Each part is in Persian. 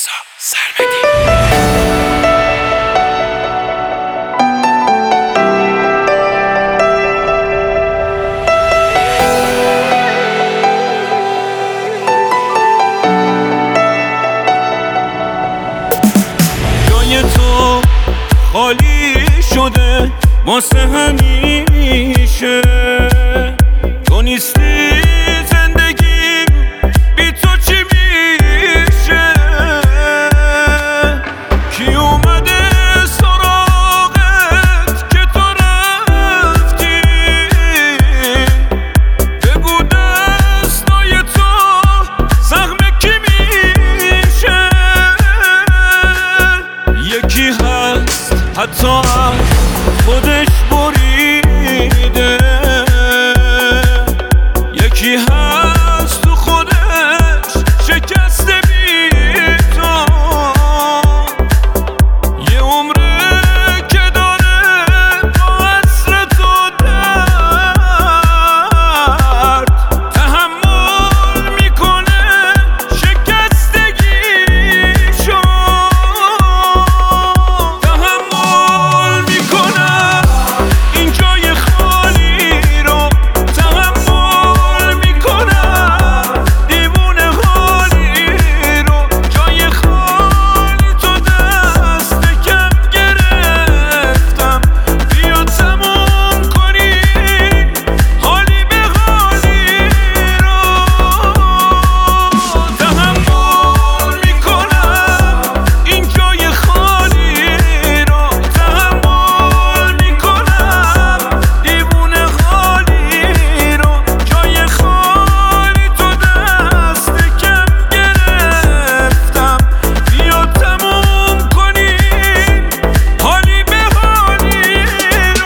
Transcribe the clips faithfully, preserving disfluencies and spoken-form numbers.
رضا سرمدی. جای تو خالی شده واسه همیشه، تو نیستی زندگیم بی تو چی میشه؟ کی اومده سراغت که تو رفتی؟ بگو دستای تو زخم کی میشه؟ یکی هست حتی از خودش بریده، یکی هست تو خودش شکسته بی تو، یه عمره که داره با عصر تو درد تحمل میکنه شکستگیشو، تحمل میکنم این جای خالی رو، تحمل میکنم دیوونه حالی رو، جای خالی تو دست کم گرفتم، بیا تموم کنیم حالی به حالی رو، تحمل میکنم این جای خالی رو، تحمل میکنم دیوونه حالی رو، جای خالی تو دست کم گرفتم، بیا تموم کنیم حالی به حالی رو.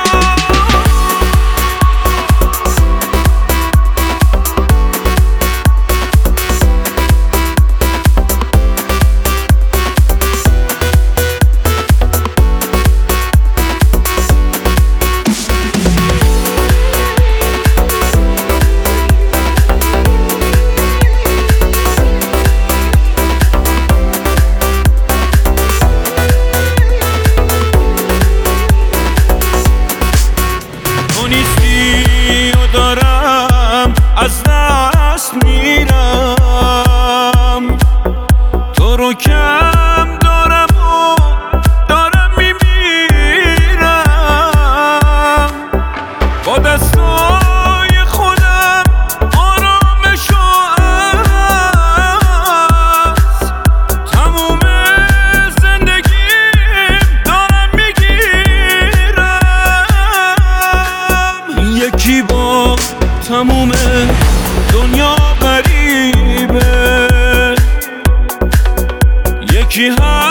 تو نیستی و دارم از دست میرم، تو رو کم دارم و دارم میمیرم، با دستای خودم آرامشو از تموم زندگیم دارم میگیرم، یکی با تموم دنیا غریبه، یکی هم